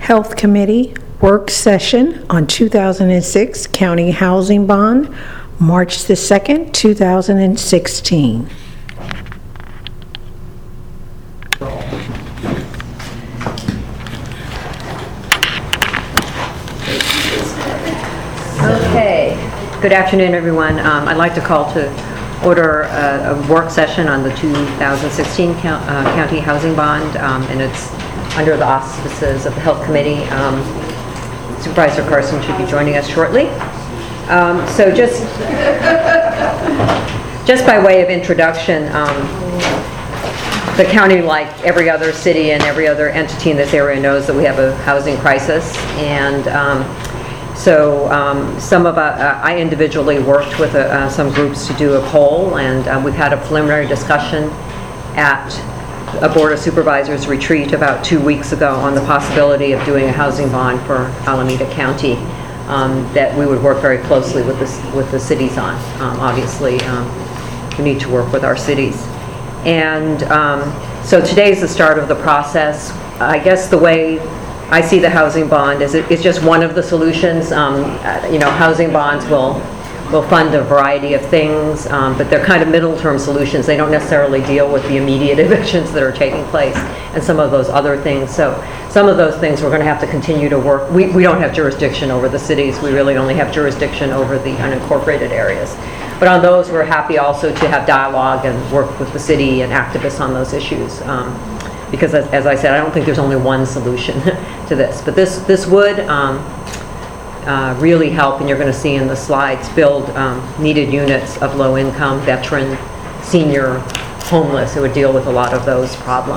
Health Committee work session on 2006 County Housing Bond, March the 2nd, 2016. Okay. Good afternoon, everyone. I'd like to call to order a work session on the 2016 County Housing Bond, and it's under the auspices of the Health Committee. Supervisor Carson should be joining us shortly. So just by way of introduction, the county, like every other city and every other entity in this area, knows that we have a housing crisis, and I individually worked with some groups to do a poll, and we've had a preliminary discussion at a Board of Supervisors retreat about 2 weeks ago on the possibility of doing a housing bond for Alameda County that we would work very closely with the cities on. Obviously, we need to work with our cities. And so today's the start of the process. I guess the way I see the housing bond is it's just one of the solutions. Housing bonds will fund a variety of things, but they're kind of middle-term solutions. They don't necessarily deal with the immediate evictions that are taking place and some of those other things. So some of those things we're going to have to continue to work. We don't have jurisdiction over the cities. We really only have jurisdiction over the unincorporated areas. But on those, we're happy also to have dialogue and work with the city and activists on those issues. Because as I said, I don't think there's only one solution to this. But this would really help, and you're going to see in the slides, build needed units of low income, veteran, senior, homeless. It would deal with a lot of those problems.